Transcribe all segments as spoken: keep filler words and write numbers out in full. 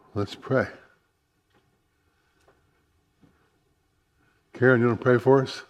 Let's pray. Karen, you want to pray for us?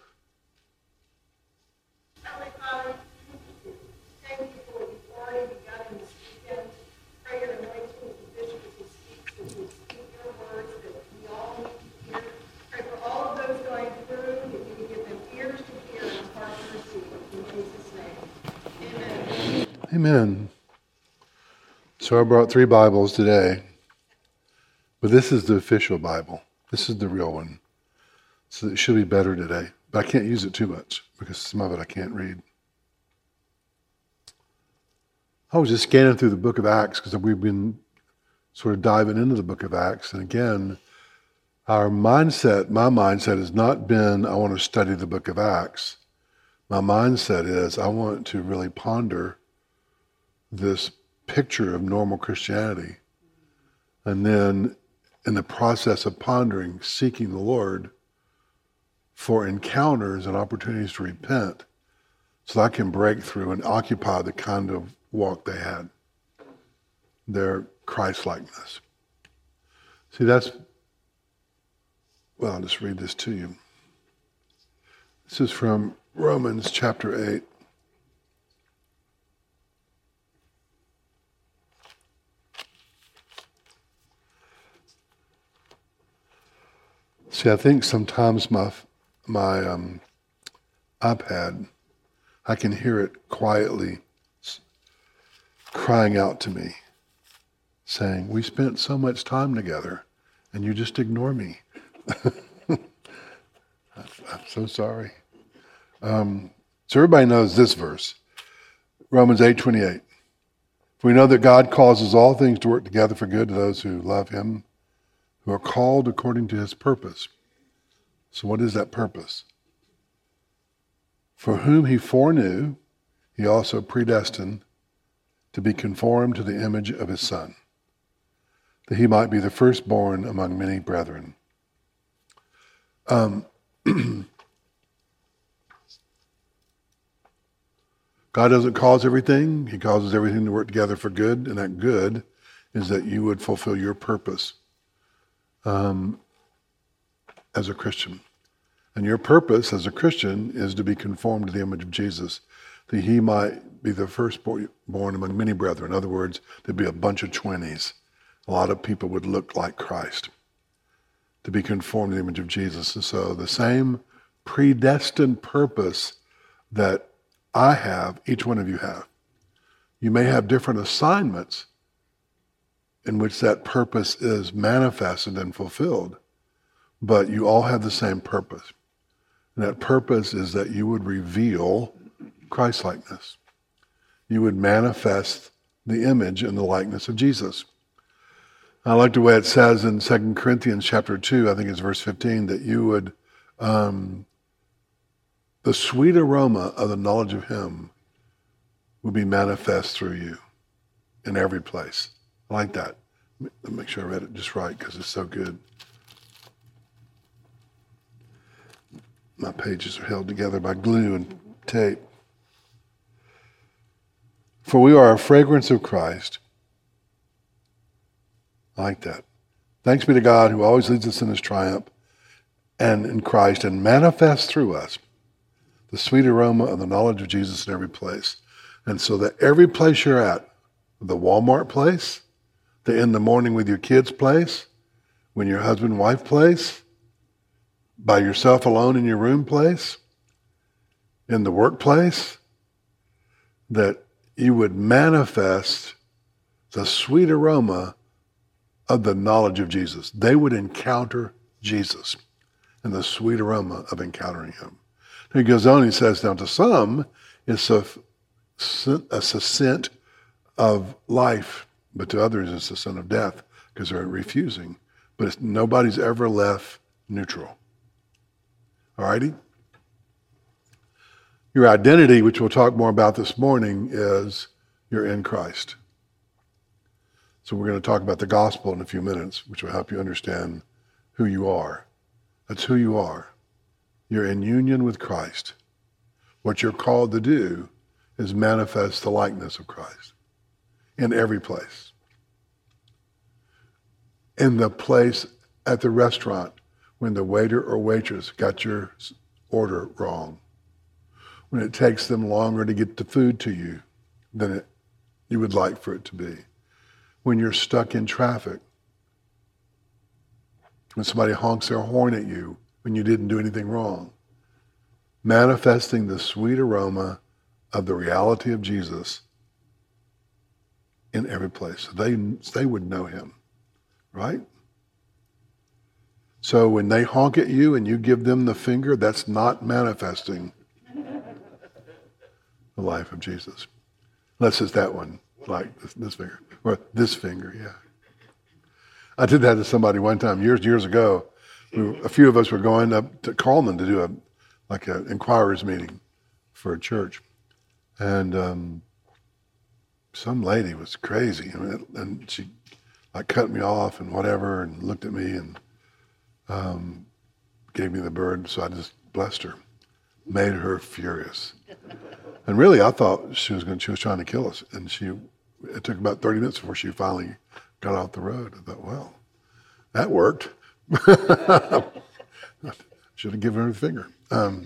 Heavenly Father, thank you for what you've already begun in this weekend. Pray your anointing with the bishop as he speaks, as he speak your words that we all need to hear. Pray for all of those going through, that you would give them ears to hear and hearts to receive. In Jesus' name, amen. Amen. So I brought three Bibles today, but this is the official Bible. This is the real one. So it should be better today. But I can't use it too much because some of it I can't read. I was just scanning through the book of Acts because we've been sort of diving into the book of Acts. And again, our mindset, my mindset has not been, I want to study the book of Acts. My mindset is, I want to really ponder this picture of normal Christianity. And then in the process of pondering, seeking the Lord for encounters and opportunities to repent so that I can break through and occupy the kind of walk they had, their Christ-likeness. See, that's, well, I'll just read this to you. This is from Romans chapter eight. See, I think sometimes my my um, iPad, I can hear it quietly crying out to me, saying, we spent so much time together, and you just ignore me. I'm so sorry. Um, so everybody knows this verse, Romans eight twenty-eight. For we know that God causes all things to work together for good to those who love him, who are called according to his purpose. So what is that purpose? For whom he foreknew, he also predestined to be conformed to the image of his Son, that he might be the firstborn among many brethren. Um, God doesn't cause everything. He causes everything to work together for good, and that good is that you would fulfill your purpose um, as a Christian. And your purpose as a Christian is to be conformed to the image of Jesus, that he might be the firstborn among many brethren. In other words, there'd be a bunch of twenties. A lot of people would look like Christ, to be conformed to the image of Jesus. And so the same predestined purpose that I have, each one of you have. You may have different assignments in which that purpose is manifested and fulfilled, but you all have the same purpose. And that purpose is that you would reveal Christ-likeness. You would manifest the image and the likeness of Jesus. I like the way it says in Second Corinthians chapter two, I think it's verse fifteen, that you would, um, the sweet aroma of the knowledge of him will be manifest through you in every place. I like that. Let me make sure I read it just right because it's so good. My pages are held together by glue and tape. For we are a fragrance of Christ. I like that. Thanks be to God who always leads us in his triumph and in Christ and manifests through us the sweet aroma of the knowledge of Jesus in every place. And so that every place you're at, the Walmart place, the in the morning with your kids place, when your husband and wife place, by yourself alone in your room place, in the workplace, that you would manifest the sweet aroma of the knowledge of Jesus. They would encounter Jesus and the sweet aroma of encountering him. He goes on, he says, now to some, it's a, a scent of life, but to others it's a scent of death because they're refusing. But it's, nobody's ever left neutral. All righty? Your identity, which we'll talk more about this morning, is you're in Christ. So we're going to talk about the gospel in a few minutes, which will help you understand who you are. That's who you are. You're in union with Christ. What you're called to do is manifest the likeness of Christ in every place. in the place at the restaurant when the waiter or waitress got your order wrong, when it takes them longer to get the food to you than it, you would like for it to be, when you're stuck in traffic, when somebody honks their horn at you when you didn't do anything wrong, manifesting the sweet aroma of the reality of Jesus in every place. So they, they would know him, right? So when they honk at you and you give them the finger, that's not manifesting the life of Jesus. Unless it's that one, like this, this finger, or this finger, yeah. I did that to somebody one time, years, years ago. We were, a few of us were going up to Coleman to do a, like an inquirers meeting for a church. And um, some lady was crazy, I mean, and she like cut me off and whatever, and looked at me and um, gave me the bird, so I just blessed her, made her furious. And really, I thought she was going, she was trying to kill us, and she. It took about thirty minutes before she finally got off the road. I thought, well, that worked. Should have given her the finger. Um,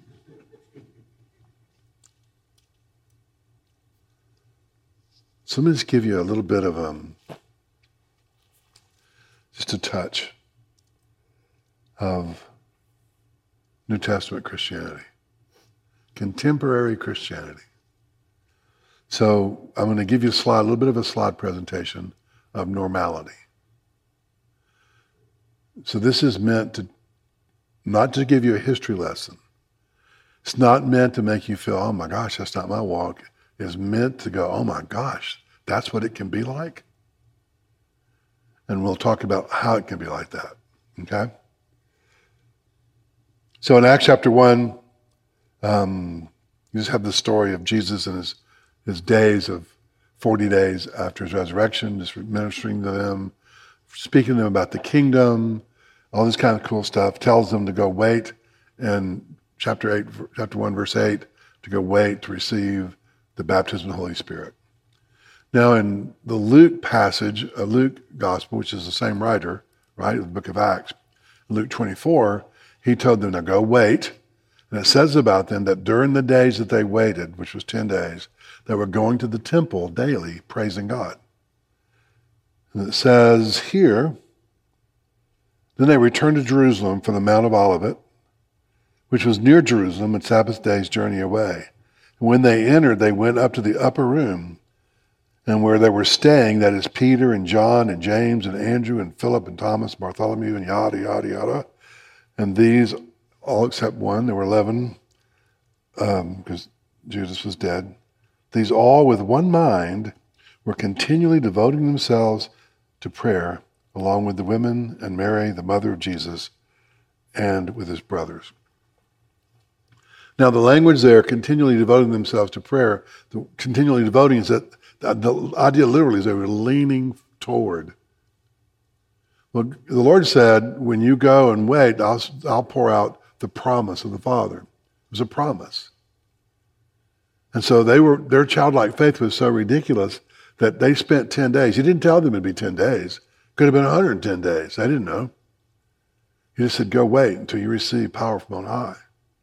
so let me just give you a little bit of um, just a touch of New Testament Christianity, contemporary Christianity. So I'm going to give you a slide, a little bit of a slide presentation of normality. So this is meant to not to give you a history lesson. It's not meant to make you feel, oh my gosh, that's not my walk. It's meant to go, oh my gosh, that's what it can be like. And we'll talk about how it can be like that, okay? So in Acts chapter one, um, you just have the story of Jesus and his his days of forty days after his resurrection, just ministering to them, speaking to them about the kingdom, all this kind of cool stuff, tells them to go wait in chapter eight, chapter one, verse eight, to go wait to receive the baptism of the Holy Spirit. Now in the Luke passage, a Luke gospel, which is the same writer, right, the book of Acts, Luke twenty-four, he told them to go wait. And it says about them that during the days that they waited, which was ten days, they were going to the temple daily, praising God. And it says here, then they returned to Jerusalem from the Mount of Olivet, which was near Jerusalem, and Sabbath day's journey away. And when they entered, they went up to the upper room, and where they were staying, that is Peter and John and James and Andrew and Philip and Thomas, Bartholomew and yada, yada, yada. And these, all except one, there were eleven, um, because Judas was dead. These all with one mind were continually devoting themselves to prayer, along with the women and Mary, the mother of Jesus, and with his brothers. Now the language there, continually devoting themselves to prayer, the continually devoting is that the idea literally is they were leaning toward. Well, the Lord said, when you go and wait, I'll, I'll pour out the promise of the Father. It was a promise. And so they were, their childlike faith was so ridiculous that they spent ten days. He didn't tell them it'd be ten days. Could have been one hundred ten days. They didn't know. He just said, go wait until you receive power from on high.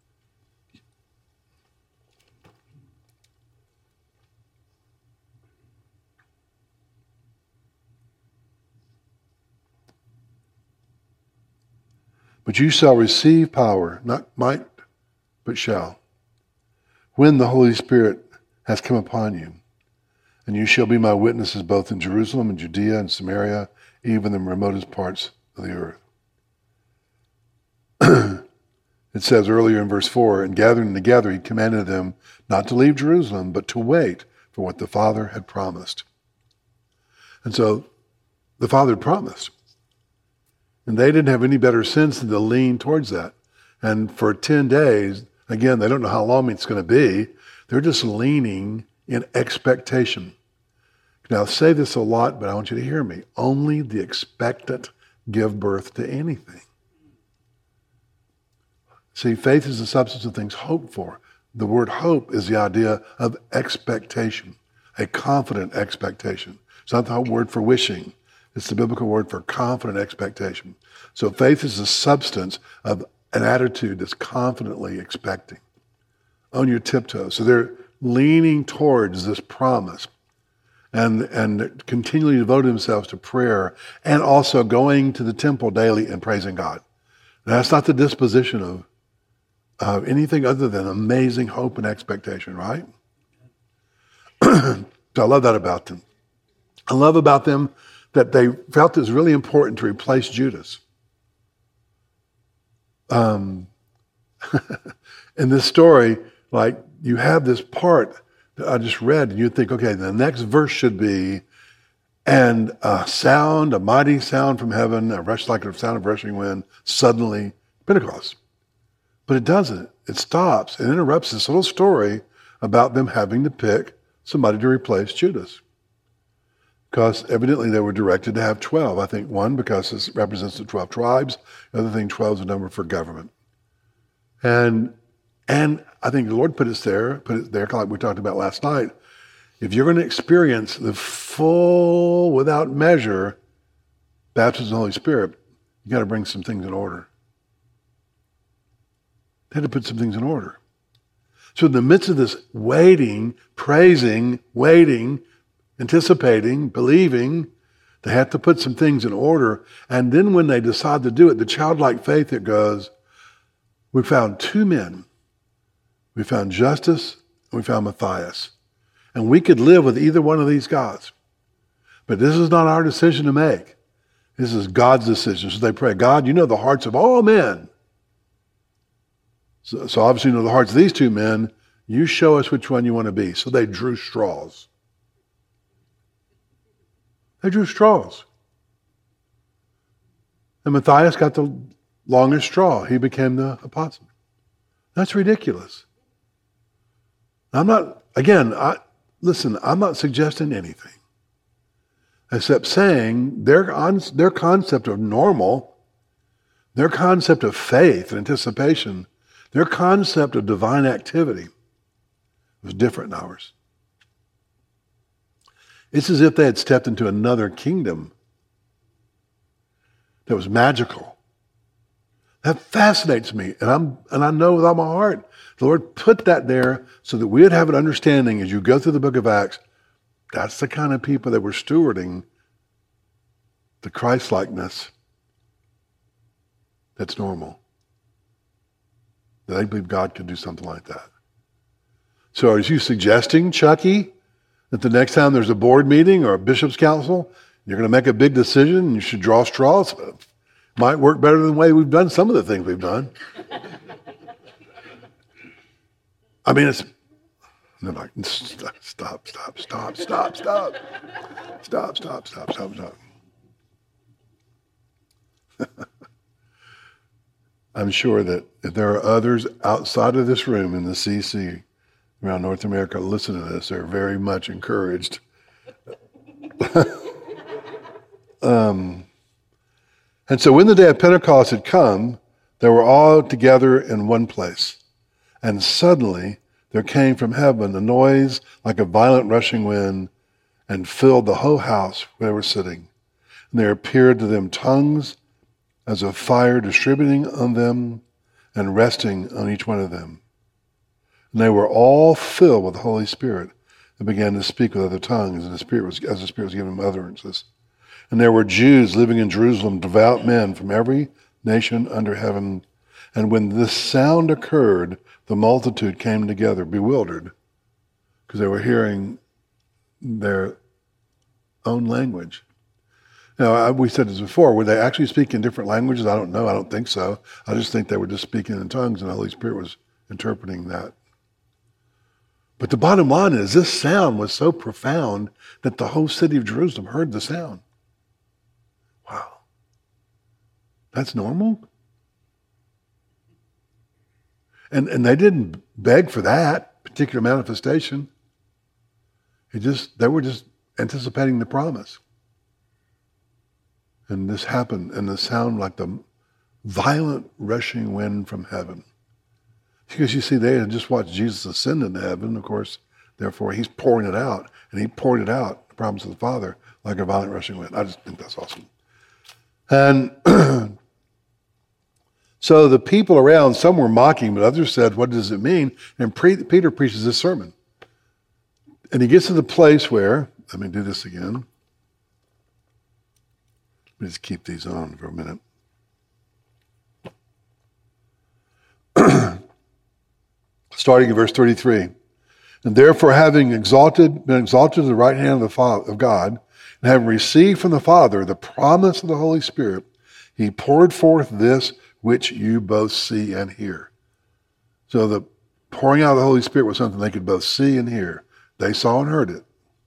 But you shall receive power, not might, but shall, when the Holy Spirit has come upon you. And you shall be my witnesses both in Jerusalem and Judea and Samaria, even the remotest parts of the earth. It says earlier in verse four, and gathering together, he commanded them not to leave Jerusalem, but to wait for what the Father had promised. And so the Father had promised. And they didn't have any better sense than to lean towards that. And for ten days, again, they don't know how long it's going to be. They're just leaning in expectation. Now, I say this a lot, but I want you to hear me. Only the expectant give birth to anything. See, faith is the substance of things hoped for. The word hope is the idea of expectation, a confident expectation. It's not the word for wishing. It's the biblical word for confident expectation. So faith is the substance of an attitude that's confidently expecting, on your tiptoes. So they're leaning towards this promise and, and continually devoting themselves to prayer and also going to the temple daily and praising God. And that's not the disposition of, of anything other than amazing hope and expectation, right? So I love that about them. I love about them that they felt it was really important to replace Judas. Um, in this story, like you have this part that I just read, and you think, okay, the next verse should be, and a sound, a mighty sound from heaven, a rush like a sound of rushing wind, suddenly Pentecost. But it doesn't. It stops and interrupts this little story about them having to pick somebody to replace Judas. Because evidently they were directed to have twelve. I think one, because this represents the twelve tribes. The other thing, twelve is a number for government. And and I think the Lord put us there, put it there, like we talked about last night. If you're going to experience the full, without measure, baptism of the Holy Spirit, you got to bring some things in order. They had to put some things in order. So in the midst of this waiting, praising, waiting, anticipating, believing, they had to put some things in order. And then when they decide to do it, the childlike faith that goes, we found two men. We found Justus and we found Matthias. And we could live with either one of these gods. But this is not our decision to make. This is God's decision. So they pray, God, you know the hearts of all men. So, so obviously you know the hearts of these two men. You show us which one you want to be. So they drew straws. They drew straws. And Matthias got the longest straw. He became the apostle. That's ridiculous. I'm not, again, I, listen, I'm not suggesting anything except saying their, their concept of normal, their concept of faith and anticipation, their concept of divine activity was different than ours. It's as if they had stepped into another kingdom that was magical. That fascinates me, and I'm and I know with all my heart, the Lord put that there so that we would have an understanding as you go through the book of Acts. That's the kind of people that were stewarding the Christ-likeness that's normal. They believe God could do something like that. So are you suggesting, Chucky, that the next time there's a board meeting or a bishop's council, you're going to make a big decision and you should draw straws? Might work better than the way we've done some of the things we've done. I mean, it's, they're like, stop, stop, stop, stop, stop, stop, stop, stop, stop, stop, stop. I'm sure that if there are others outside of this room in the C C around North America listening to this, they're very much encouraged. um, and so when the day of Pentecost had come, they were all together in one place. And suddenly there came from heaven a noise like a violent rushing wind and filled the whole house where they were sitting. And there appeared to them tongues as of fire distributing on them and resting on each one of them. And they were all filled with the Holy Spirit and began to speak with other tongues, and the Spirit was, as the Spirit was giving them utterances. And there were Jews living in Jerusalem, devout men from every nation under heaven. And when this sound occurred, the multitude came together, bewildered, because they were hearing their own language. Now, I, we said this before, were they actually speaking in different languages? I don't know. I don't think so. I just think they were just speaking in tongues, and the Holy Spirit was interpreting that. But the bottom line is this sound was so profound that the whole city of Jerusalem heard the sound. Wow. That's normal? And and they didn't beg for that particular manifestation. It just they were just anticipating the promise. And this happened, and the sound like the violent rushing wind from heaven. Because you see, they had just watched Jesus ascend into heaven. Of course, Therefore, he's pouring it out, and he poured it out, the promise of the Father, like a violent rushing wind. I just think that's awesome. And so the people around, some were mocking, but others said, what does it mean? And pre- Peter preaches this sermon. And he gets to the place where, let me do this again. Let me just keep these on for a minute. Starting in verse thirty-three. And therefore, having exalted, been exalted to the right hand of the Father, of God, and having received from the Father the promise of the Holy Spirit, he poured forth this which you both see and hear. So the pouring out of the Holy Spirit was something they could both see and hear. They saw and heard it.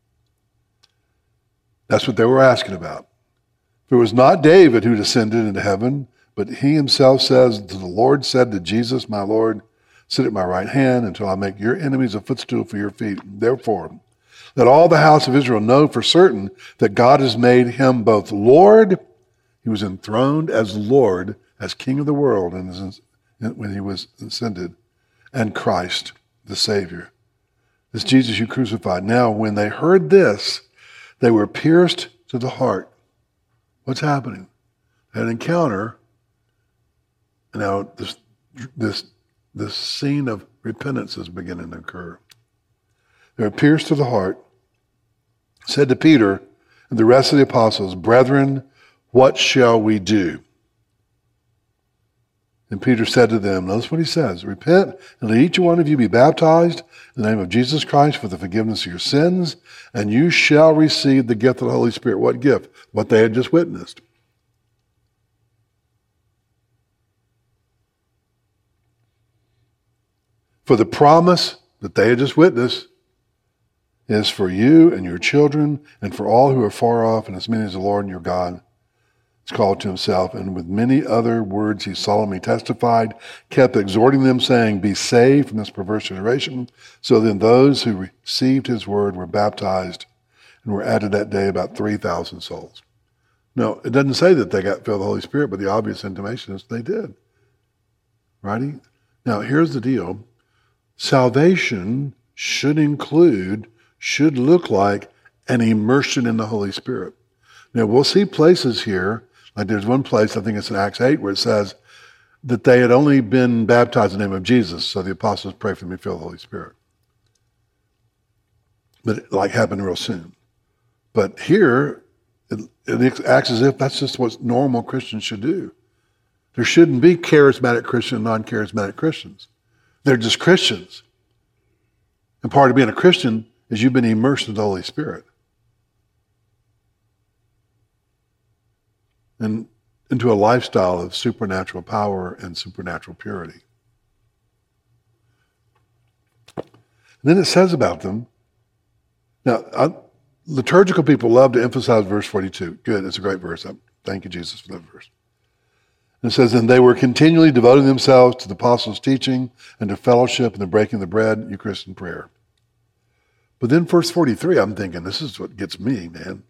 That's what they were asking about. For it was not David who descended into heaven, but he himself says, the Lord said to Jesus, my Lord, sit at my right hand until I make your enemies a footstool for your feet. Therefore, let all the house of Israel know for certain that God has made him both Lord, he was enthroned as Lord, as King of the world and when he was ascended, and Christ, the Savior. This Jesus you crucified. Now, when they heard this, they were pierced to the heart. What's happening? They had an encounter, and now this, this, this scene of repentance is beginning to occur. They were pierced to the heart, said to Peter and the rest of the apostles, brethren, what shall we do? And Peter said to them, notice what he says, repent and let each one of you be baptized in the name of Jesus Christ for the forgiveness of your sins, and you shall receive the gift of the Holy Spirit. What gift? What they had just witnessed. For the promise that they had just witnessed is for you and your children and for all who are far off, and as many as the Lord and your God is called to himself. And with many other words he solemnly testified, kept exhorting them, saying, be saved from this perverse generation. So then those who received his word were baptized, and were added that day about three thousand souls. No, it doesn't say that they got filled with the Holy Spirit, but the obvious intimation is they did. Righty? Now, here's the deal. Salvation should include, should look like an immersion in the Holy Spirit. Now, we'll see places here, like there's one place, I think it's in Acts eight, where it says that they had only been baptized in the name of Jesus, so the apostles pray for me, fill the Holy Spirit. But it like happened real soon. But here, it, it acts as if that's just what normal Christians should do. There shouldn't be charismatic Christians and non-charismatic Christians. They're just Christians. And part of being a Christian is you've been immersed in the Holy Spirit. And into a lifestyle of supernatural power and supernatural purity. And then it says about them, now, I, liturgical people love to emphasize verse forty-two. Good, it's a great verse. Thank you, Jesus, for that verse. And it says, and they were continually devoting themselves to the apostles' teaching and to fellowship and the breaking of the bread, Eucharist, and prayer. But then verse forty-three, I'm thinking, this is what gets me, man.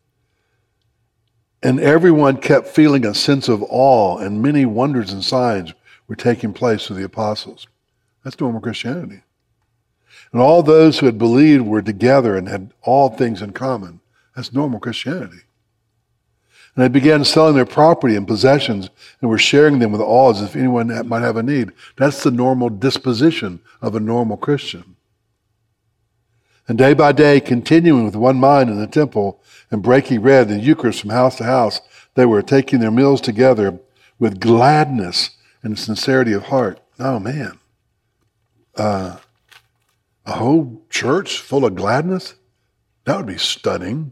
And everyone kept feeling a sense of awe, and many wonders and signs were taking place through the apostles. That's normal Christianity. And all those who had believed were together and had all things in common. That's normal Christianity. And they began selling their property and possessions and were sharing them with all as if anyone might have a need. That's the normal disposition of a normal Christian. And day by day, continuing with one mind in the temple and breaking bread and Eucharist from house to house, they were taking their meals together with gladness and sincerity of heart. Oh, man. Uh, a whole church full of gladness? That would be stunning.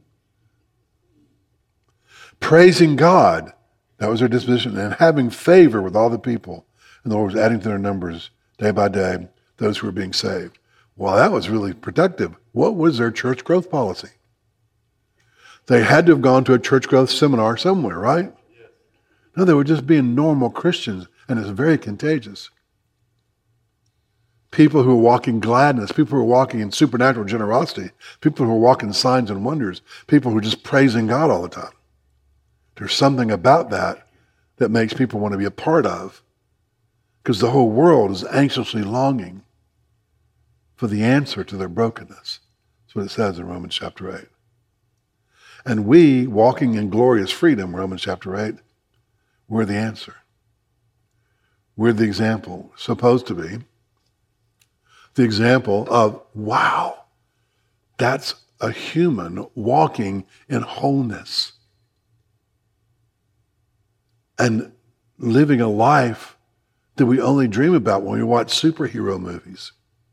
Praising God, that was their disposition, and having favor with all the people. And the Lord was adding to their numbers day by day those who were being saved. Well, that was really productive. What was their church growth policy? They had to have gone to a church growth seminar somewhere, right? Yes. No, they were just being normal Christians, and it's very contagious. People who are walking gladness, people who are walking in supernatural generosity, people who are walking in signs and wonders, people who are just praising God all the time. There's something about that that makes people want to be a part of, because the whole world is anxiously longing for the answer to their brokenness. That's what it says in Romans chapter eight. And we, walking in glorious freedom, Romans chapter eight, we're the answer. We're the example, supposed to be. The example of, wow, that's a human walking in wholeness and living a life that we only dream about when we watch superhero movies.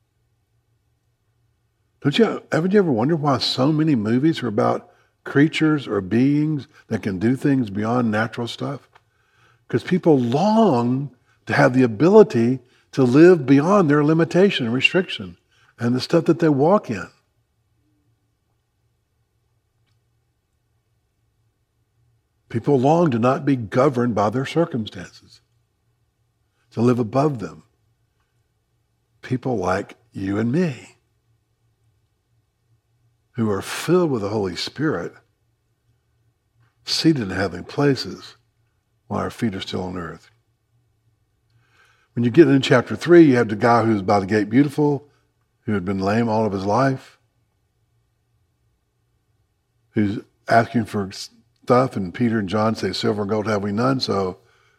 Don't you, haven't you ever wondered why so many movies are about creatures or beings that can do things beyond natural stuff? Because people long to have the ability to live beyond their limitation and restriction and the stuff that they walk in. People long to not be governed by their circumstances, to live above them. People like you and me, who are filled with the Holy Spirit, seated in heavenly places while our feet are still on earth. When you get into chapter three, you have the guy who's by the gate beautiful, who had been lame all of his life, who's asking for stuff, and Peter and John say, silver and gold have we none, so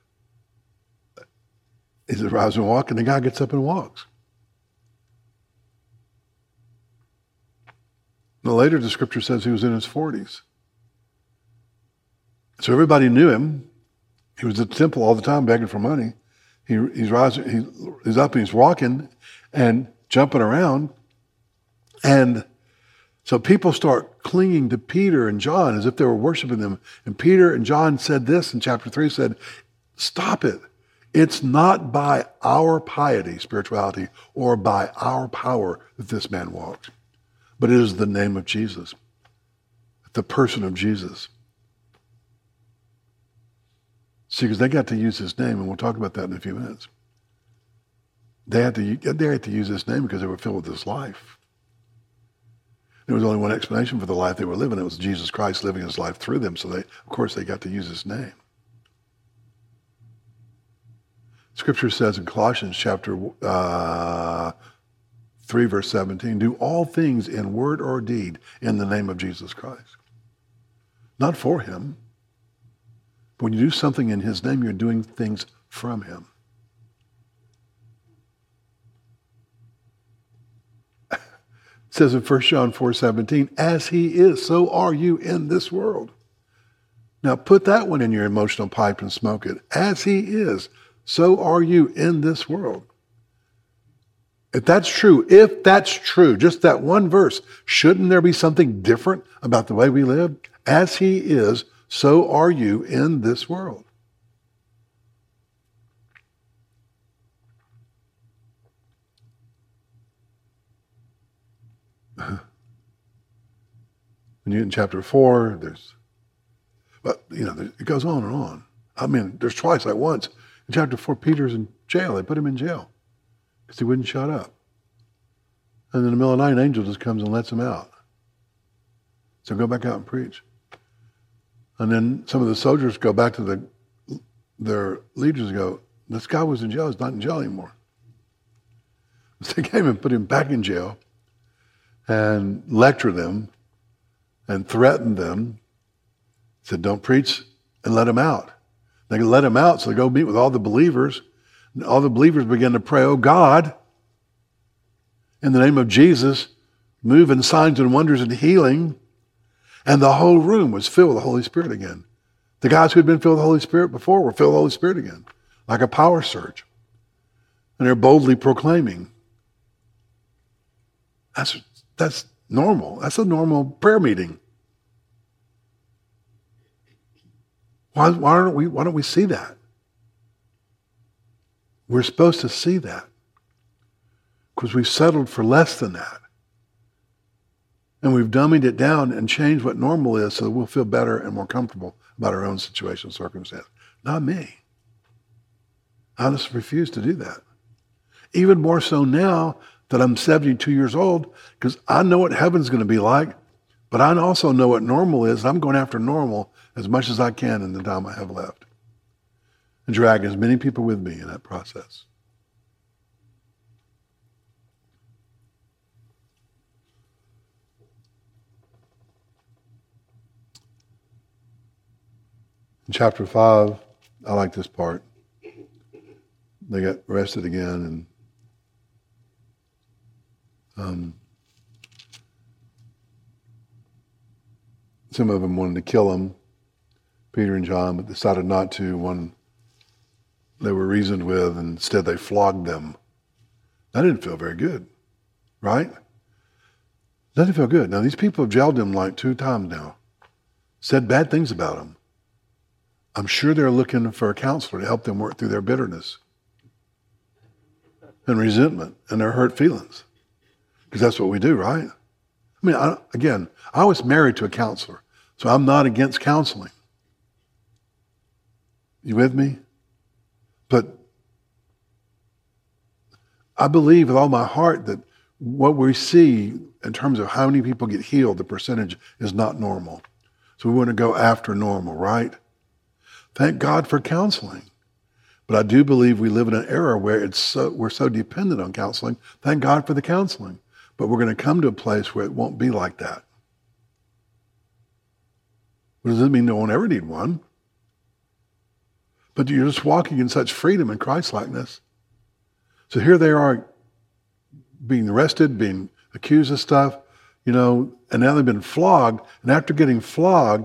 he says, rise and walk, and the guy gets up and walks. And later the scripture says he was in his forties. So everybody knew him. He was at the temple all the time begging for money. He, he's rising, he, he's up and he's walking and jumping around. And so people start clinging to Peter and John as if they were worshiping them. And Peter and John said this in chapter three, said, stop it. It's not by our piety, spirituality, or by our power that this man walks, but it is the name of Jesus, the person of Jesus. See, because they got to use his name, and we'll talk about that in a few minutes. They had to, they had to use his name because they were filled with his life. There was only one explanation for the life they were living. It was Jesus Christ living his life through them. So they, of course, they got to use his name. Scripture says in Colossians chapter uh, three, verse seventeen, do all things in word or deed in the name of Jesus Christ. Not for him. But when you do something in his name, you're doing things from him. It says in First John four seventeen, as he is, so are you in this world. Now put that one in your emotional pipe and smoke it. As he is, so are you in this world. If that's true, if that's true, just that one verse, shouldn't there be something different about the way we live? As he is, so are you in this world. When you get in chapter four, there's, but you know, it goes on and on. I mean, there's twice like once. In chapter four, Peter's in jail. They put him in jail because he wouldn't shut up. And in the middle of the night, an angel just comes and lets him out. So go back out and preach. And then some of the soldiers go back to the, their leaders and go, this guy was in jail. He's not in jail anymore. So they came and put him back in jail and lectured them and threatened them. Said, don't preach and let him out. They let him out, so they go meet with all the believers. And all the believers begin to pray, oh God, in the name of Jesus, move in signs and wonders and healing. And the whole room was filled with the Holy Spirit again. The guys who had been filled with the Holy Spirit before were filled with the Holy Spirit again, like a power surge. And they're boldly proclaiming. That's, that's normal. That's a normal prayer meeting. Why, why, don't we, why don't we see that? We're supposed to see that because we've settled for less than that. And we've dummied it down and changed what normal is so that we'll feel better and more comfortable about our own situation and circumstance. Not me. I just refuse to do that. Even more so now that I'm seventy-two years old, because I know what heaven's going to be like, but I also know what normal is. I'm going after normal as much as I can in the time I have left. And drag as many people with me in that process. In chapter five, I like this part. They got arrested again, and um, some of them wanted to kill him, Peter and John, but decided not to when they were reasoned with, and instead they flogged them. That didn't feel very good, right? That didn't feel good. Now, these people have jailed him like two times now, said bad things about him. I'm sure they're looking for a counselor to help them work through their bitterness and resentment and their hurt feelings. Because that's what we do, right? I mean, I, again, I was married to a counselor, so I'm not against counseling. You with me? But I believe with all my heart that what we see in terms of how many people get healed, the percentage is not normal. So we want to go after normal, right? Thank God for counseling. But I do believe we live in an era where it's so, we're so dependent on counseling. Thank God for the counseling. But we're going to come to a place where it won't be like that. What does it mean? No one ever need one. But you're just walking in such freedom and Christ-likeness. So here they are being arrested, being accused of stuff, you know, and now they've been flogged. And after getting flogged,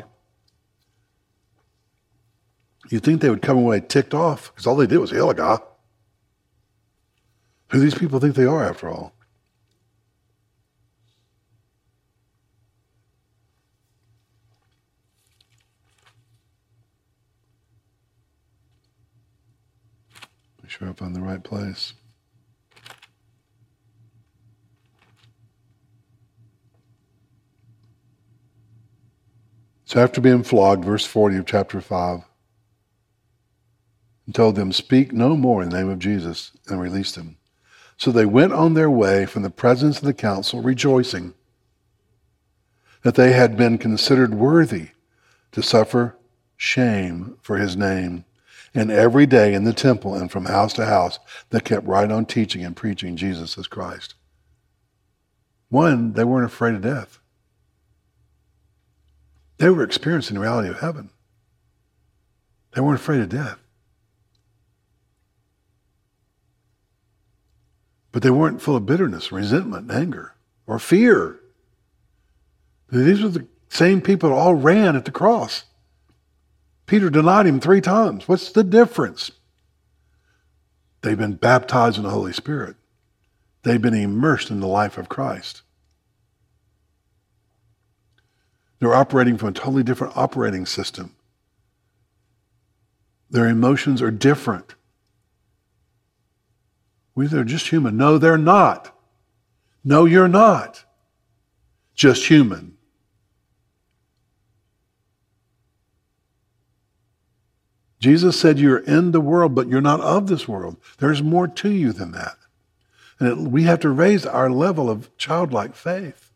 you'd think they would come away ticked off, because all they did was heal a guy. Who do these people think they are, after all? Make sure I found the right place. So after being flogged, verse forty of chapter five, and told them, speak no more in the name of Jesus, and released him. So they went on their way from the presence of the council, rejoicing that they had been considered worthy to suffer shame for his name. And every day in the temple and from house to house, they kept right on teaching and preaching Jesus as Christ. One, they weren't afraid of death. They were experiencing the reality of heaven. They weren't afraid of death. But they weren't full of bitterness, resentment, anger, or fear. These were the same people that all ran at the cross. Peter denied him three times. What's the difference? They've been baptized in the Holy Spirit. They've been immersed in the life of Christ. They're operating from a totally different operating system. Their emotions are different. We, they're just human. No, they're not. No, you're not. Just human. Jesus said you're in the world, but you're not of this world. There's more to you than that. And it, we have to raise our level of childlike faith.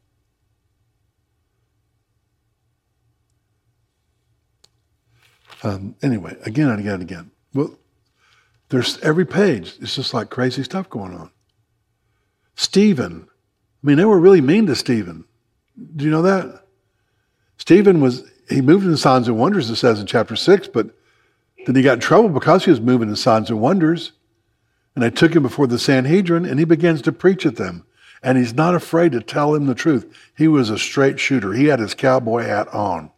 Um, anyway, again and again and again. Well, there's every page. It's just like crazy stuff going on. Stephen. I mean, they were really mean to Stephen. Do you know that? Stephen was, he moved in signs and wonders, it says in chapter six, but then he got in trouble because he was moving in signs and wonders. And they took him before the Sanhedrin, and he begins to preach at them. And he's not afraid to tell them the truth. He was a straight shooter. He had his cowboy hat on.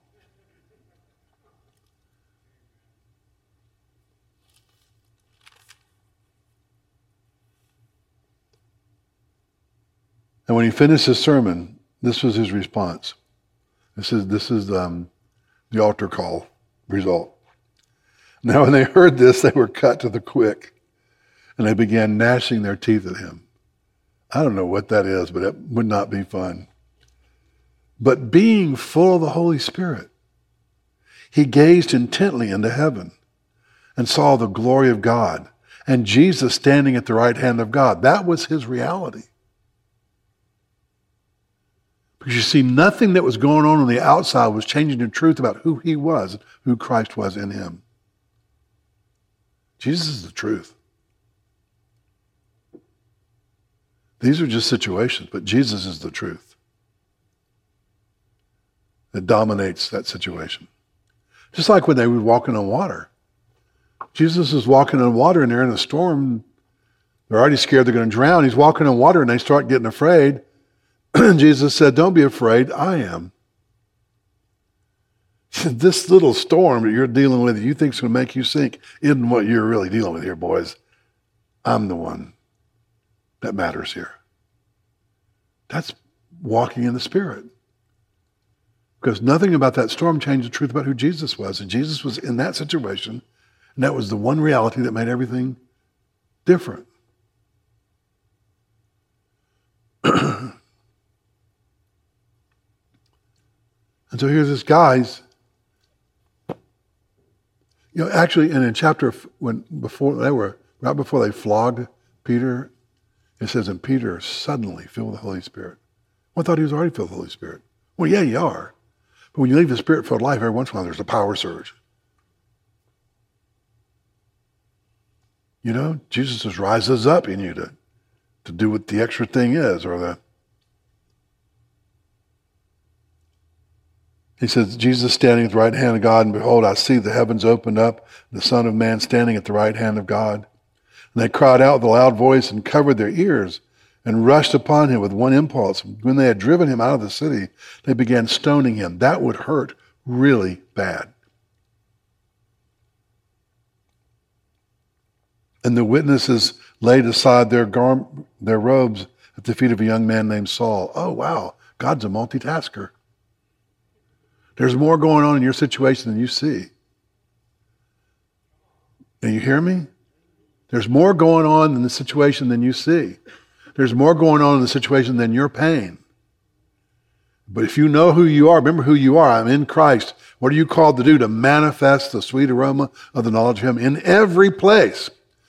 And when he finished his sermon, this was his response. This is, this is um, the altar call result. Now when they heard this, they were cut to the quick, and they began gnashing their teeth at him. I don't know what that is, but it would not be fun. But being full of the Holy Spirit, he gazed intently into heaven and saw the glory of God and Jesus standing at the right hand of God. That was his reality. Because you see, nothing that was going on on the outside was changing the truth about who he was, who Christ was in him. Jesus is the truth. These are just situations, but Jesus is the truth. It dominates that situation. Just like when they were walking on water. Jesus is walking on water and they're in a storm. They're already scared they're going to drown. He's walking on water and they start getting afraid. Jesus said, don't be afraid, I am. This little storm that you're dealing with, you think is going to make you sink, isn't what you're really dealing with here, boys. I'm the one that matters here. That's walking in the Spirit. Because nothing about that storm changed the truth about who Jesus was. And Jesus was in that situation, and that was the one reality that made everything different. And so here's this guy's, you know, actually, and in chapter, when before they were, right before they flogged Peter, it says, and Peter suddenly filled with the Holy Spirit. Well, I thought he was already filled with the Holy Spirit. Well, yeah, you are. But when you leave the Spirit-filled life, every once in a while, there's a power surge. You know, Jesus just rises up in you to, to do what the extra thing is, or the... He says, Jesus standing at the right hand of God, and behold, I see the heavens opened up, the Son of Man standing at the right hand of God. And they cried out with a loud voice and covered their ears and rushed upon him with one impulse. When they had driven him out of the city, they began stoning him. That would hurt really bad. And the witnesses laid aside their gar- their robes at the feet of a young man named Saul. Oh, wow, God's a multitasker. There's more going on in your situation than you see. And you hear me? There's more going on in the situation than you see. There's more going on in the situation than your pain. But if you know who you are, remember who you are. I'm in Christ. What are you called to do? To manifest the sweet aroma of the knowledge of him in every place.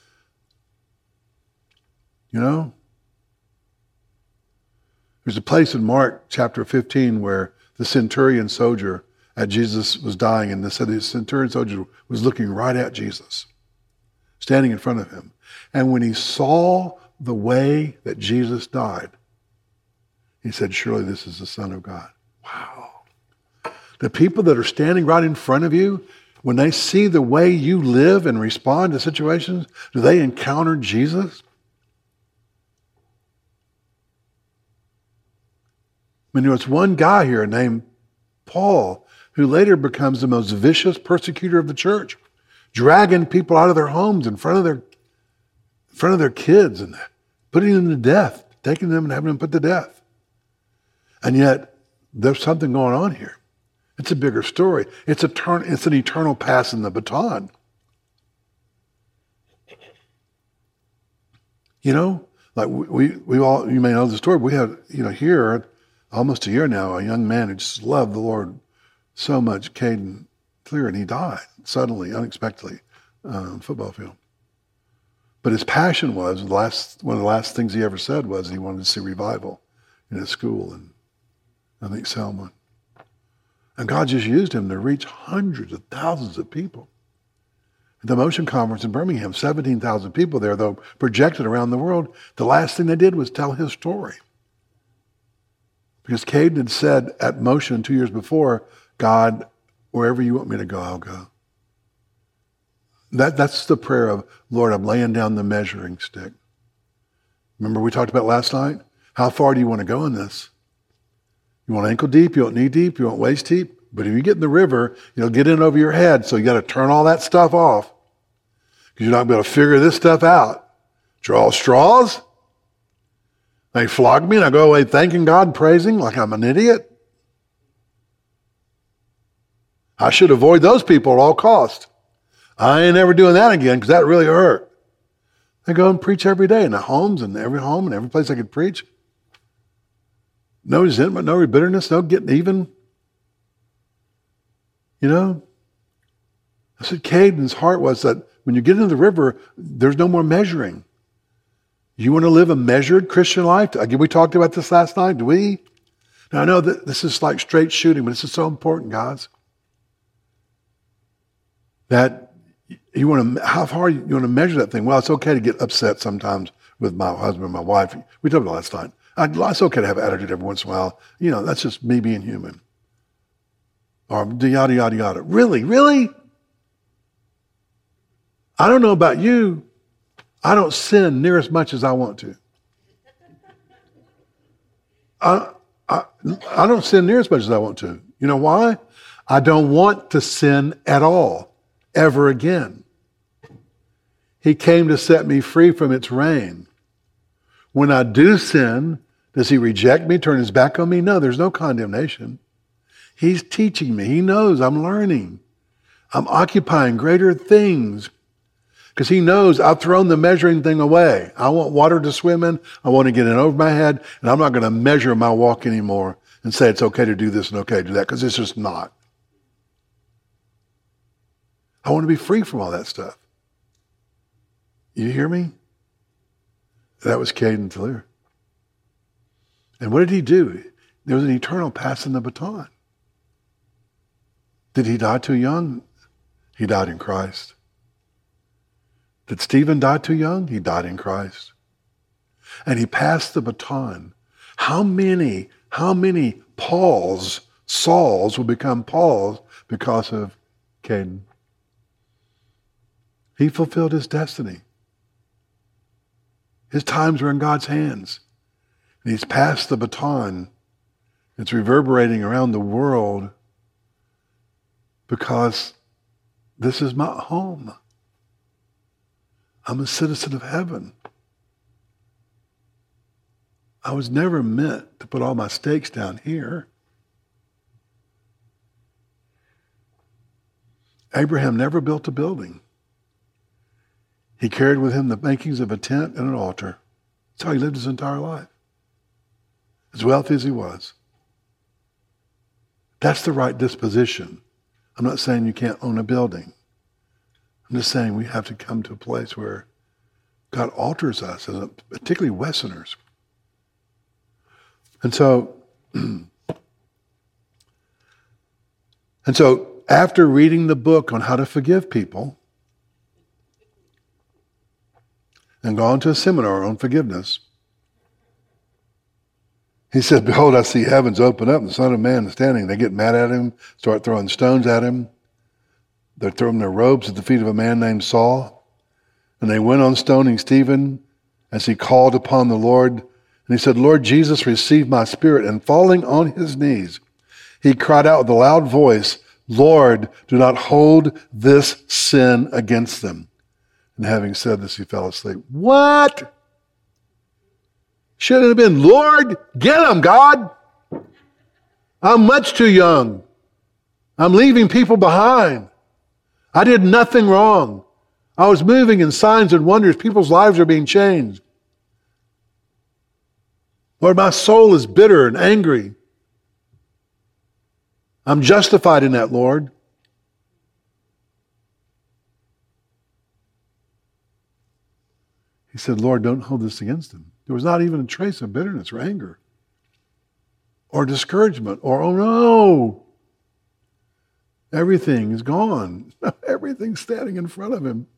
You know? There's a place in Mark chapter fifteen where the centurion soldier at Jesus was dying, and they said the centurion soldier was looking right at Jesus, standing in front of him. And when he saw the way that Jesus died, he said, surely this is the Son of God. Wow. The people that are standing right in front of you, when they see the way you live and respond to situations, do they encounter Jesus? I mean, there was one guy here named Paul who later becomes the most vicious persecutor of the church, dragging people out of their homes in front of their, in front of their kids and putting them to death, taking them and having them put to death. And yet, there's something going on here. It's a bigger story. It's, a turn, it's an eternal passing the baton. You know, like we, we all, you may know the story, we had, you know, here, almost a year now, a young man who just loved the Lord so much, Caden Clear, and he died suddenly, unexpectedly, uh, on the football field. But his passion was, the last, one of the last things he ever said was he wanted to see revival in his school, and I think Selma. And God just used him to reach hundreds of thousands of people. At the Motion Conference in Birmingham, seventeen thousand people there, though projected around the world, the last thing they did was tell his story. Because Caden had said at Motion two years before, God, wherever you want me to go, I'll go. That, that's the prayer of, Lord, I'm laying down the measuring stick. Remember we talked about last night? How far do you want to go in this? You want ankle deep, you want knee deep, you want waist deep? But if you get in the river, you'll get in over your head, so you got to turn all that stuff off. Because you're not going to be able to figure this stuff out. Draw straws? They flog me and I go away thanking God and praising like I'm an idiot. I should avoid those people at all costs. I ain't ever doing that again because that really hurt. They go and preach every day in the homes and every home and every place I could preach. No resentment, no bitterness, no getting even. You know? I said Caden's heart was that when you get into the river, there's no more measuring. You want to live a measured Christian life? Again, we talked about this last night. Do we? Now, I know that this is like straight shooting, but this is so important, guys. That you want to, how far you want to measure that thing? Well, it's okay to get upset sometimes with my husband, my wife. We talked about last night. I, it's okay to have attitude every once in a while. You know, that's just me being human. Or yada, yada, yada. Really? Really? I don't know about you. I don't sin near as much as I want to. I, I, I don't sin near as much as I want to. You know why? I don't want to sin at all, ever again. He came to set me free from its reign. When I do sin, does he reject me, turn his back on me? No, there's no condemnation. He's teaching me. He knows I'm learning. I'm occupying greater things because he knows I've thrown the measuring thing away. I want water to swim in. I want to get it over my head, and I'm not going to measure my walk anymore and say it's okay to do this and okay to do that because it's just not. I want to be free from all that stuff. You hear me? That was Caden Taylor. And what did he do? There was an eternal passing the baton. Did he die too young? He died in Christ. Did Stephen die too young? He died in Christ. And he passed the baton. How many, how many Pauls, Sauls will become Pauls because of Caden? He fulfilled his destiny. His times were in God's hands. And he's passed the baton. It's reverberating around the world because this is my home. I'm a citizen of heaven. I was never meant to put all my stakes down here. Abraham never built a building. He carried with him the makings of a tent and an altar. That's how he lived his entire life. As wealthy as he was. That's the right disposition. I'm not saying you can't own a building. I'm just saying we have to come to a place where God alters us, as a, particularly Westerners. And so, and so after reading the book on how to forgive people, and gone to a seminar on forgiveness, he said, behold, I see heavens open up and the Son of Man is standing. They get mad at him, start throwing stones at him. They're throwing their robes at the feet of a man named Saul. And they went on stoning Stephen as he called upon the Lord. And he said, Lord Jesus, receive my spirit. And falling on his knees, he cried out with a loud voice, Lord, do not hold this sin against them. And having said this, he fell asleep. What? Should it have been, Lord, get him, God. I'm much too young. I'm leaving people behind. I did nothing wrong. I was moving in signs and wonders. People's lives are being changed. Lord, my soul is bitter and angry. I'm justified in that, Lord. He said, Lord, don't hold this against him. There was not even a trace of bitterness or anger or discouragement or, oh no, everything is gone. Everything's standing in front of him.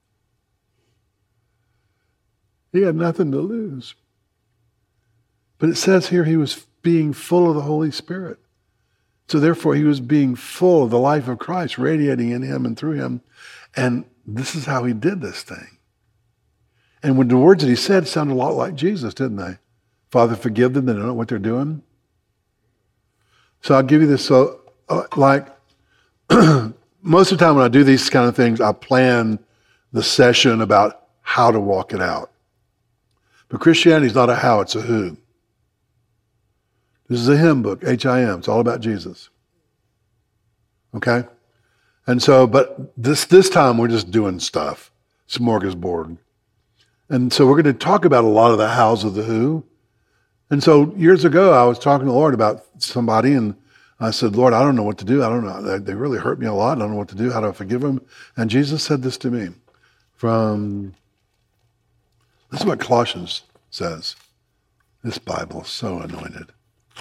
He had nothing to lose. But it says here he was being full of the Holy Spirit. So therefore he was being full of the life of Christ, radiating in him and through him. And this is how he did this thing. And when the words that he said sounded a lot like Jesus, didn't they? Father, forgive them, they don't know what they're doing. So I'll give you this. So, uh, like, most of the time when I do these kind of things, I plan the session about how to walk it out. But Christianity is not a how, it's a who. This is a hymn book, H I M. It's all about Jesus. Okay? And so, but this, this time we're just doing stuff. Smorgasbord. And so we're going to talk about a lot of the hows of the who. And so years ago, I was talking to the Lord about somebody, and I said, Lord, I don't know what to do. I don't know. They, they really hurt me a lot. I don't know what to do. How do I forgive them? And Jesus said this to me from, this is what Colossians says. This Bible is so anointed.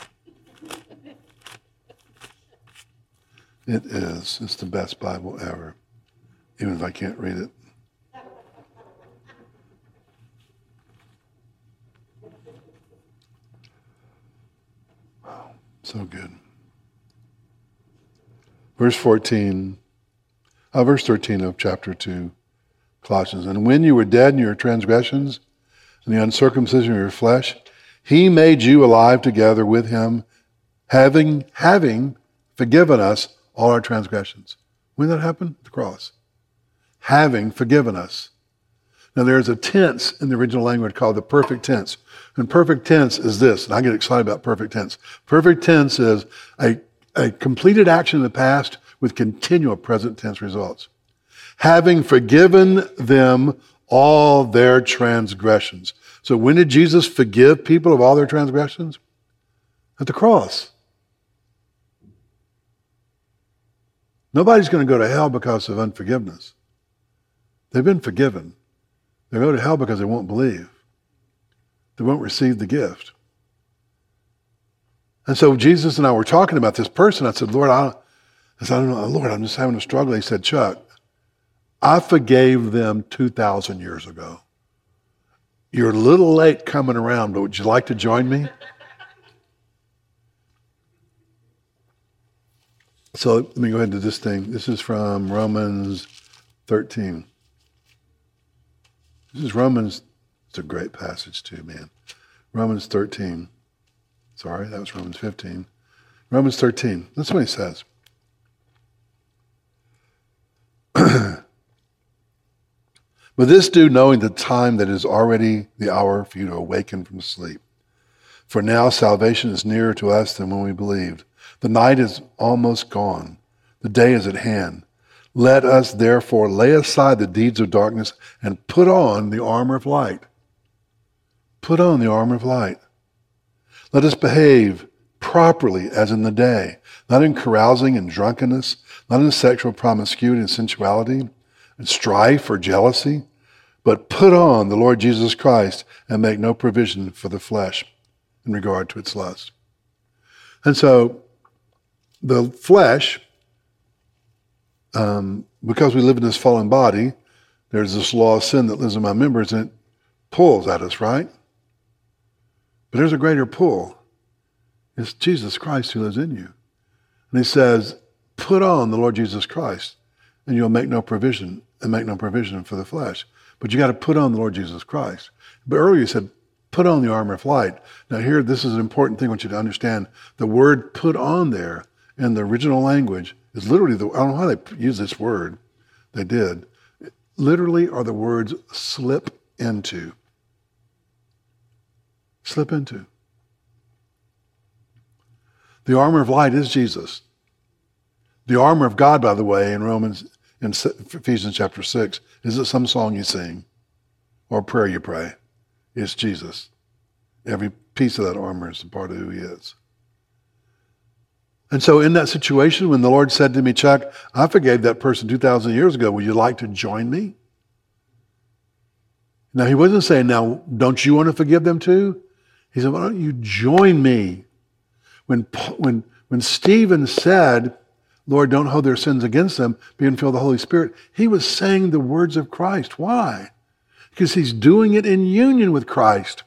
It is. It's the best Bible ever, even if I can't read it. So good. Verse fourteen, uh, verse thirteen of chapter two, Colossians. And when you were dead in your transgressions and the uncircumcision of your flesh, he made you alive together with him, having, having forgiven us all our transgressions. When did that happen? At the cross. Having forgiven us. Now there's a tense in the original language called the perfect tense. And perfect tense is this, and I get excited about perfect tense. Perfect tense is a, a completed action in the past with continual present tense results. Having forgiven them all their transgressions. So when did Jesus forgive people of all their transgressions? At the cross. Nobody's going to go to hell because of unforgiveness. They've been forgiven. They go to hell because they won't believe. They won't receive the gift. And so Jesus and I were talking about this person. I said, Lord, I, I said, I don't know, Lord, I'm just having a struggle. He said, Chuck, I forgave them two thousand years ago. You're a little late coming around, but would you like to join me? So let me go ahead and do this thing. This is from Romans thirteen. This is Romans, it's a great passage too, man. Romans thirteen. Sorry, that was Romans fifteen. Romans thirteen. That's what he says. But this do knowing the time that is already the hour for you to awaken from sleep. For now salvation is nearer to us than when we believed. The night is almost gone. The day is at hand. Let us therefore lay aside the deeds of darkness and put on the armor of light. Put on the armor of light. Let us behave properly as in the day, not in carousing and drunkenness, not in sexual promiscuity and sensuality, and strife or jealousy, but put on the Lord Jesus Christ and make no provision for the flesh in regard to its lust. And so the flesh, um, because we live in this fallen body, there's this law of sin that lives in my members and it pulls at us, right? But there's a greater pull. It's Jesus Christ who lives in you. And he says, put on the Lord Jesus Christ and you'll make no provision and make no provision for the flesh. But you got to put on the Lord Jesus Christ. But earlier you said, put on the armor of light. Now here, this is an important thing I want you to understand. The word put on there in the original language is literally, the, I don't know how they use this word. They did. Literally are the words slip into. Slip into. The armor of light is Jesus. The armor of God, by the way, in Romans, in Ephesians chapter six, isn't some song you sing or a prayer you pray. It's Jesus. Every piece of that armor is a part of who he is. And so in that situation, when the Lord said to me, Chuck, I forgave that person two thousand years ago. Would you like to join me? Now, he wasn't saying, now, don't you want to forgive them too? He said, why don't you join me? When, when, when Stephen said, Lord, don't hold their sins against them, being filled with the Holy Spirit, he was saying the words of Christ. Why? Because he's doing it in union with Christ.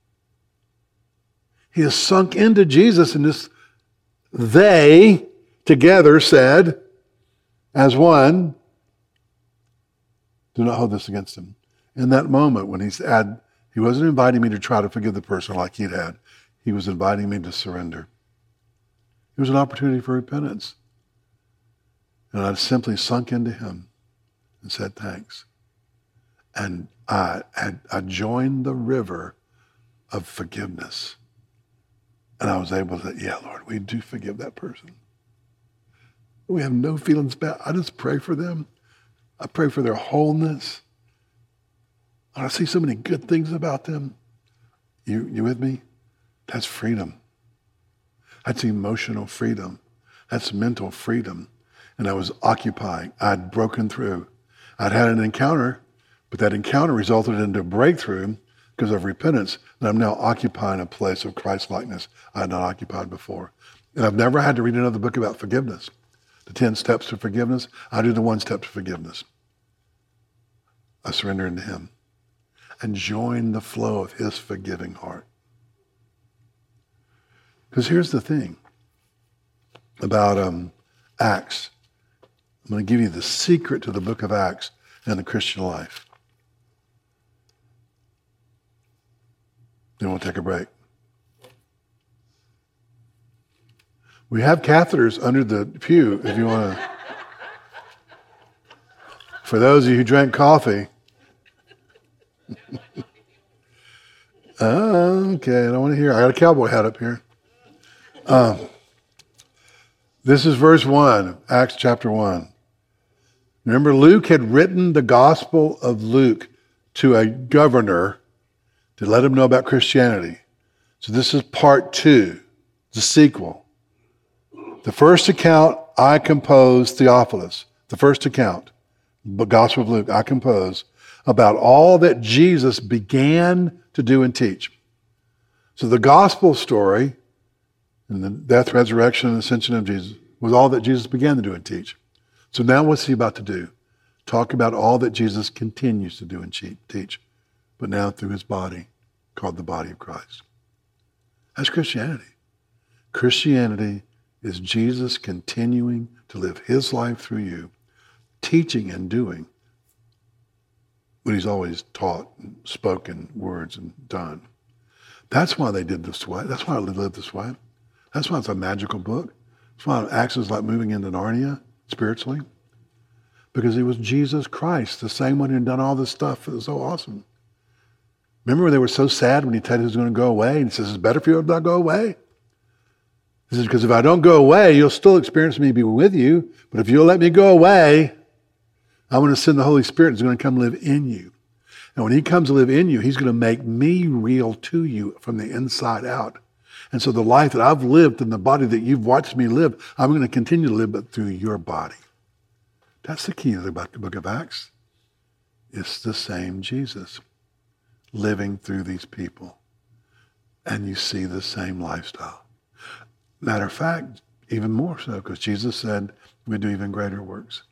He has sunk into Jesus, and this they together said, as one, do not hold this against him. In that moment when he said, he wasn't inviting me to try to forgive the person like he'd had. He was inviting me to surrender. It was an opportunity for repentance. And I simply sunk into him and said thanks. And I, I, I joined the river of forgiveness. And I was able to, yeah, Lord, we do forgive that person. We have no feelings bad. I just pray for them. I pray for their wholeness. And I see so many good things about them. You, you with me? That's freedom. That's emotional freedom. That's mental freedom. And I was occupying. I'd broken through. I'd had an encounter, but that encounter resulted into a breakthrough because of repentance. And I'm now occupying a place of Christ-likeness I had not occupied before. And I've never had to read another book about forgiveness. The ten steps to forgiveness. I do the one step to forgiveness. I surrender into him and join the flow of his forgiving heart. Because here's the thing about um, Acts I'm going to give you the secret to the book of Acts and the Christian life. Then we'll take a break. We have catheters under the pew if you want to. For those of you who drank coffee. Okay, I don't want to hear. I got a cowboy hat up here. Um, this is verse one, Acts chapter one. Remember, Luke had written the Gospel of Luke to a governor to let him know about Christianity. So this is part two, the sequel. The first account I composed, Theophilus, the first account, the Gospel of Luke, I composed about all that Jesus began to do and teach. So the gospel story and the death, resurrection, and ascension of Jesus was all that Jesus began to do and teach. So now what's he about to do? Talk about all that Jesus continues to do and teach, but now through his body, called the body of Christ. That's Christianity. Christianity is Jesus continuing to live his life through you, teaching and doing what he's always taught, and spoken words and done. That's why they did this way. That's why they lived this way. That's why it's a magical book. That's why Acts is like moving into Narnia spiritually. Because it was Jesus Christ, the same one who had done all this stuff. It was so awesome. Remember when they were so sad when he said he was going to go away? And he says, it's better for you if I go away. He says, because if I don't go away, you'll still experience me be with you. But if you'll let me go away, I'm going to send the Holy Spirit. He's going to come live in you. And when he comes to live in you, he's going to make me real to you from the inside out. And so the life that I've lived in the body that you've watched me live, I'm going to continue to live, but through your body. That's the key to the book of Acts. It's the same Jesus living through these people. And you see the same lifestyle. Matter of fact, even more so, because Jesus said we do even greater works.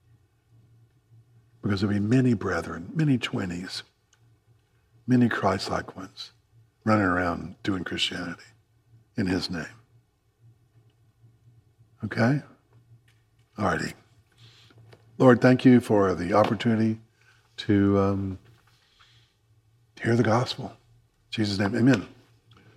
Because there'll be many brethren, many twenties, many Christ-like ones running around doing Christianity in his name. Okay? All righty. Lord, thank you for the opportunity to um, hear the gospel. In Jesus' name, amen.